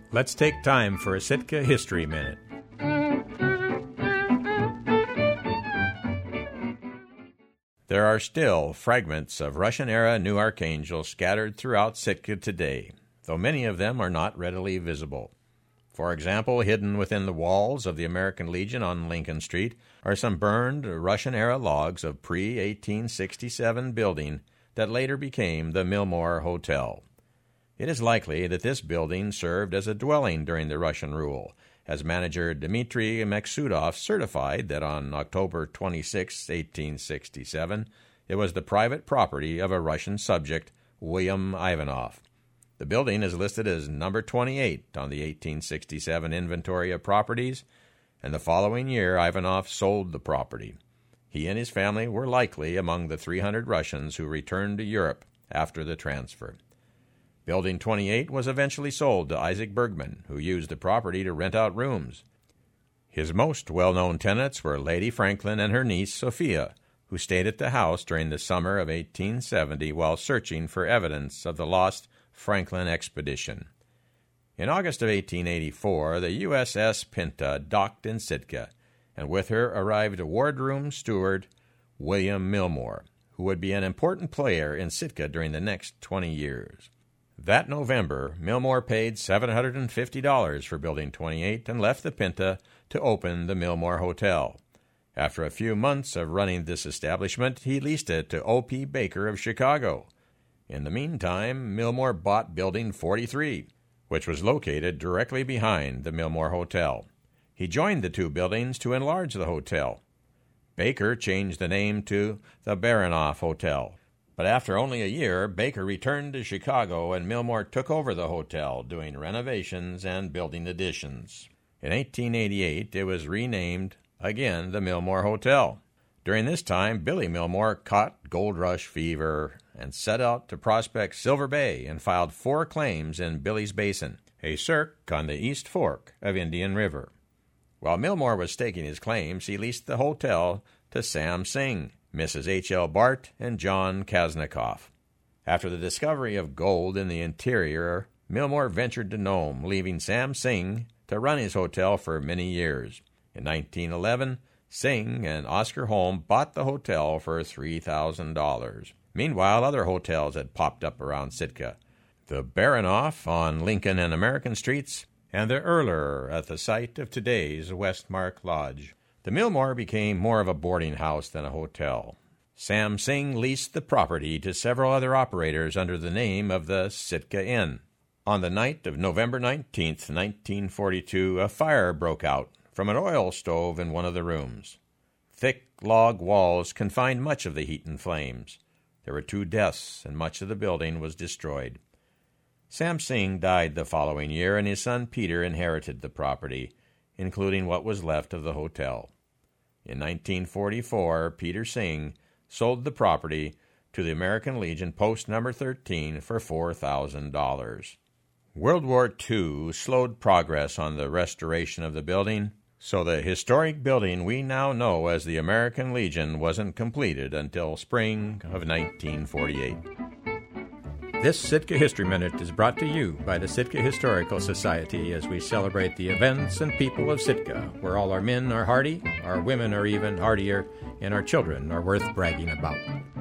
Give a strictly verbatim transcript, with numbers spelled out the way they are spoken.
Let's take time for a Sitka History Minute. There are still fragments of Russian-era New Archangel scattered throughout Sitka today, though many of them are not readily visible. For example, hidden within the walls of the American Legion on Lincoln Street are some burned Russian-era logs of pre eighteen sixty-seven building that later became the Millmore Hotel. It is likely that this building served as a dwelling during the Russian rule, as manager Dmitry Maksudov certified that on October twenty-sixth, eighteen sixty-seven, it was the private property of a Russian subject, William Ivanov. The building is listed as number twenty-eight on the eighteen sixty-seven inventory of properties, and the following year Ivanov sold the property. He and his family were likely among the three hundred Russians who returned to Europe after the transfer. Building twenty-eight was eventually sold to Isaac Bergman, who used the property to rent out rooms. His most well-known tenants were Lady Franklin and her niece Sophia, who stayed at the house during the summer of eighteen seventy while searching for evidence of the lost Franklin expedition. In August of eighteen eighty-four, the U S S Pinta docked in Sitka, and with her arrived a wardroom steward, William Millmore, who would be an important player in Sitka during the next twenty years. That November, Millmore paid seven hundred fifty dollars for Building twenty-eight and left the Pinta to open the Millmore Hotel. After a few months of running this establishment, he leased it to O P Baker of Chicago. In the meantime, Millmore bought Building forty-three, which was located directly behind the Millmore Hotel. He joined the two buildings to enlarge the hotel. Baker changed the name to the Baranoff Hotel. But after only a year, Baker returned to Chicago and Millmore took over the hotel, doing renovations and building additions. In eighteen eighty-eight, it was renamed, again, the Millmore Hotel. During this time, Billy Millmore caught gold rush fever and set out to prospect Silver Bay and filed four claims in Billy's Basin, a cirque on the East Fork of Indian River. While Millmore was staking his claims, he leased the hotel to Sam Singh, Missus H L Bart, and John Kaznikoff. After the discovery of gold in the interior, Millmore ventured to Nome, leaving Sam Singh to run his hotel for many years. In nineteen eleven, Singh and Oscar Holm bought the hotel for three thousand dollars. Meanwhile, other hotels had popped up around Sitka. The Baranoff on Lincoln and American Streets, and the Erler at the site of today's Westmark Lodge. The Millmore became more of a boarding house than a hotel. Sam Singh leased the property to several other operators under the name of the Sitka Inn. On the night of November nineteenth, nineteen forty-two, a fire broke out from an oil stove in one of the rooms. Thick log walls confined much of the heat and flames. There were two deaths, and much of the building was destroyed. Sam Singh died the following year, and his son Peter inherited the property, including what was left of the hotel. In nineteen forty-four, Peter Singh sold the property to the American Legion Post Number thirteen for four thousand dollars. World War Two slowed progress on the restoration of the building, so the historic building we now know as the American Legion wasn't completed until spring of nineteen forty-eight. This Sitka History Minute is brought to you by the Sitka Historical Society as we celebrate the events and people of Sitka, where all our men are hardy, our women are even hardier, and our children are worth bragging about.